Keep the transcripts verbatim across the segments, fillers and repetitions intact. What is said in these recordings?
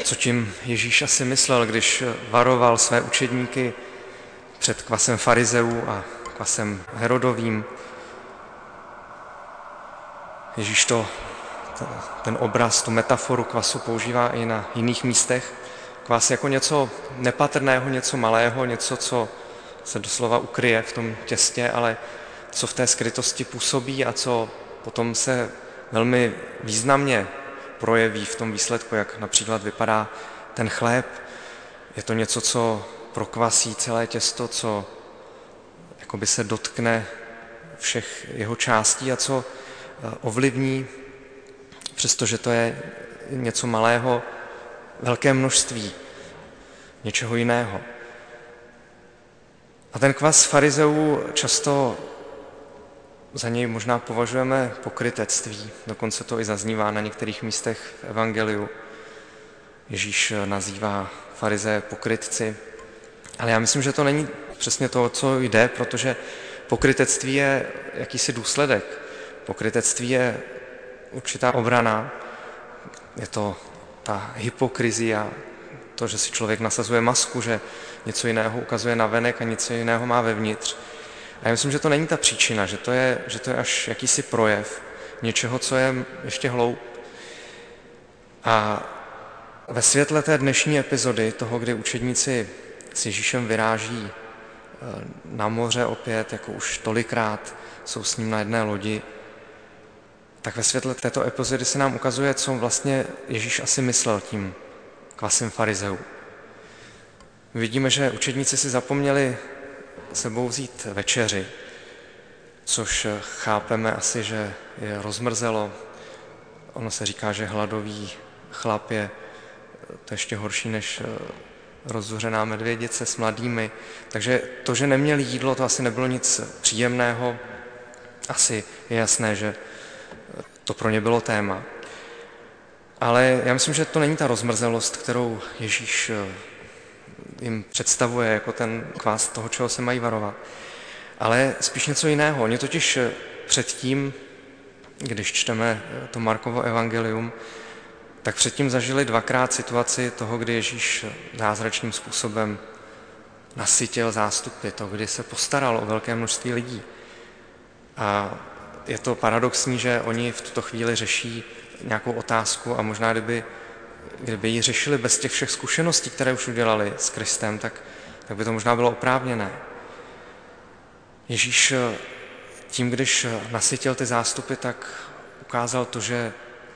co tím Ježíš asi myslel, když varoval své učedníky před kvasem farizeů a kvasem Herodovým. Ježíš to, ten obraz, tu metaforu kvasu používá i na jiných místech. Kvas jako něco nepatrného, něco malého, něco, co se doslova ukryje v tom těstě, ale co v té skrytosti působí a co potom se velmi významně projeví v tom výsledku, jak například vypadá ten chléb. Je to něco, co prokvasí celé těsto, co jakoby se dotkne všech jeho částí a co ovlivní, přestože to je něco malého, velké množství něčeho jiného. A ten kvas farizeů často za něj možná považujeme pokrytectví, dokonce to i zaznívá na některých místech v evangeliu. Ježíš nazývá farizeje pokrytci, ale já myslím, že to není přesně to, co jde, protože pokrytectví je jakýsi důsledek. Pokrytectví je určitá obrana, je to ta hypokrizia, to, že si člověk nasazuje masku, že něco jiného ukazuje navenek a něco jiného má vevnitř. A já myslím, že to není ta příčina, že to je, že to je až jakýsi projev něčeho, co je ještě hloub. A ve světle té dnešní epizody, toho, kdy učedníci s Ježíšem vyráží na moře opět, jako už tolikrát jsou s ním na jedné lodi, tak ve světle této epizody se nám ukazuje, co vlastně Ježíš asi myslel tím kvasem farizeů. Vidíme, že učedníci si zapomněli sebou vzít večeři, což chápeme asi, že je rozmrzelo. Ono se říká, že hladový chlap je to ještě horší než rozzuřená medvědice s mladými. Takže to, že neměli jídlo, to asi nebylo nic příjemného. Asi je jasné, že to pro ně bylo téma. Ale já myslím, že to není ta rozmrzelost, kterou Ježíš jim představuje jako ten kvás toho, čeho se mají varovat. Ale spíš něco jiného. Oni totiž předtím, když čteme to Markovo evangelium, tak předtím zažili dvakrát situaci toho, kdy Ježíš zázračným způsobem nasytil zástupy, to, kdy se postaral o velké množství lidí. A je to paradoxní, že oni v tuto chvíli řeší nějakou otázku a možná kdyby, kdyby ji řešili bez těch všech zkušeností, které už udělali s Kristem, tak, tak by to možná bylo oprávněné. Ježíš tím, když nasytil ty zástupy, tak ukázal to, že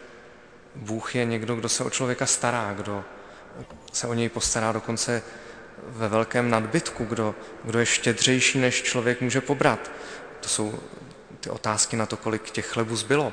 Bůh je někdo, kdo se o člověka stará, kdo se o něj postará dokonce ve velkém nadbytku, kdo, kdo je štědřejší, než člověk může pobrat. To jsou ty otázky na to, kolik těch chlebů zbylo.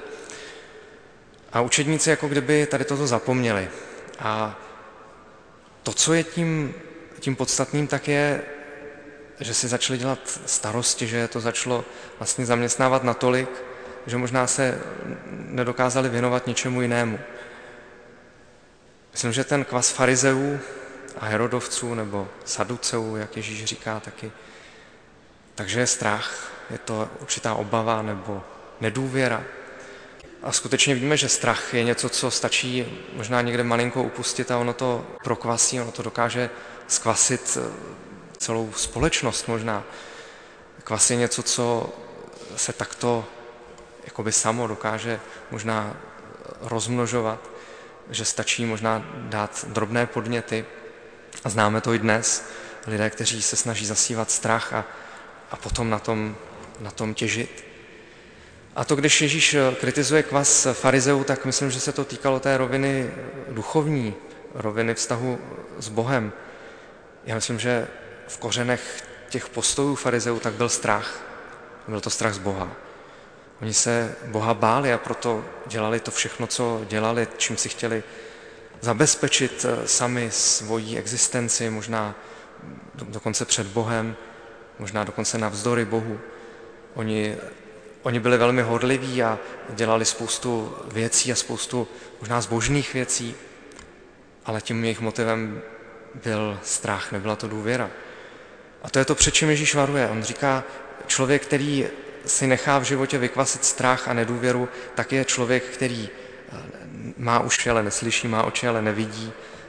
A učedníci jako kdyby tady toto zapomněli. A to, co je tím, tím podstatným, tak je, že si začali dělat starosti, že to začalo vlastně zaměstnávat natolik, že možná se nedokázali věnovat něčemu jinému. Myslím, že ten kvas farizeů a herodovců nebo saduceů, jak Ježíš říká taky, takže je strach, je to určitá obava nebo nedůvěra. A skutečně víme, že strach je něco, co stačí možná někde malinko upustit a ono to prokvasí, ono to dokáže zkvasit celou společnost možná. Kvas je něco, co se takto jakoby samo dokáže možná rozmnožovat, že stačí možná dát drobné podněty. A známe to i dnes. Lidé, kteří se snaží zasívat strach a, a potom na tom, na tom těžit. A to, když Ježíš kritizuje kvas farizeů, tak myslím, že se to týkalo té roviny duchovní, roviny vztahu s Bohem. Já myslím, že v kořenech těch postojů farizeů tak byl strach. Byl to strach z Boha. Oni se Boha báli a proto dělali to všechno, co dělali, čím si chtěli zabezpečit sami svoji existenci, možná dokonce před Bohem, možná dokonce navzdory Bohu. Oni, oni byli velmi horliví a dělali spoustu věcí a spoustu možná zbožných věcí, ale tím jejich motivem byl strach, nebyla to důvěra. A to je to, před čím Ježíš varuje. On říká, člověk, který si nechá v životě vykvasit strach a nedůvěru, tak je člověk, který má uši, ale neslyší, má oči, ale nevidí,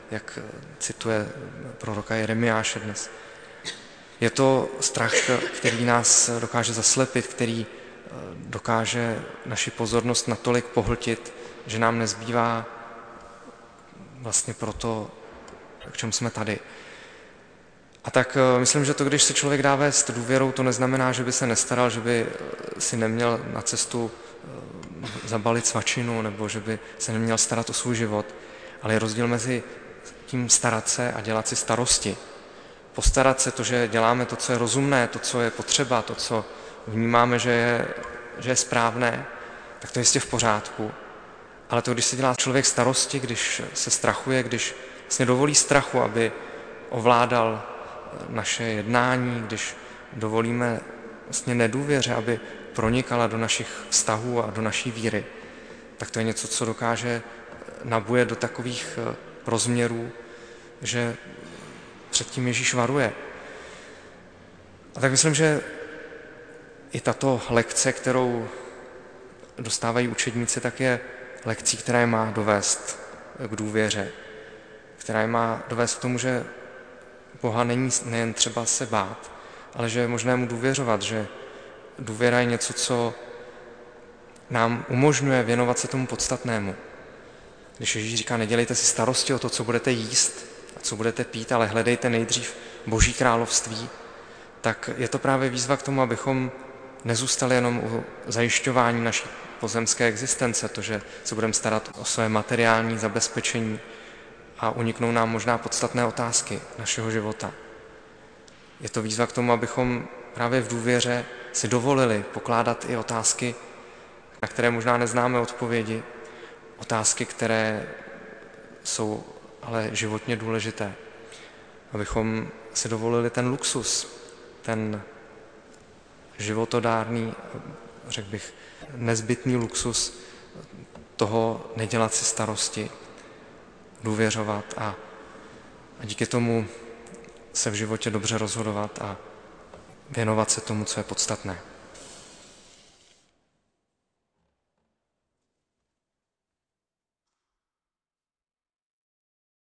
jak cituje proroka Jeremiáše dnes. Je to strach, který nás dokáže zaslepit, který dokáže naši pozornost natolik pohltit, že nám nezbývá vlastně pro to, k čemu jsme tady. A tak myslím, že to, když se člověk dá vést důvěrou, to neznamená, že by se nestaral, že by si neměl na cestu zabalit svačinu, nebo že by se neměl starat o svůj život, ale je rozdíl mezi tím starat se a dělat si starosti. Postarat se, to, že děláme to, co je rozumné, to, co je potřeba, to, co vnímáme, že je, že je správné, tak to je jistě v pořádku. Ale to, když se dělá člověk starosti, když se strachuje, když vlastně dovolí strachu, aby ovládal naše jednání, když dovolíme vlastně nedůvěře, aby pronikala do našich vztahů a do naší víry, tak to je něco, co dokáže nabujet do takových rozměrů, že před tím Ježíš varuje. A tak myslím, že i tato lekce, kterou dostávají učedníci, tak je lekcí, která je má dovést k důvěře, která je má dovést k tomu, že Boha není nejen třeba se bát, ale že je možné mu důvěřovat, že důvěra je něco, co nám umožňuje věnovat se tomu podstatnému. Když Ježíš říká, nedělejte si starosti o to, co budete jíst a co budete pít, ale hledejte nejdřív Boží království, tak je to právě výzva k tomu, abychom nezůstali jenom u zajišťování naší pozemské existence, to, že se budeme starat o své materiální zabezpečení a uniknou nám možná podstatné otázky našeho života. Je to výzva k tomu, abychom právě v důvěře si dovolili pokládat i otázky, na které možná neznáme odpovědi, otázky, které jsou ale životně důležité. Abychom si dovolili ten luxus, ten životodárný, řekl bych, nezbytný luxus toho nedělat si starosti, důvěřovat a, a díky tomu se v životě dobře rozhodovat a věnovat se tomu, co je podstatné.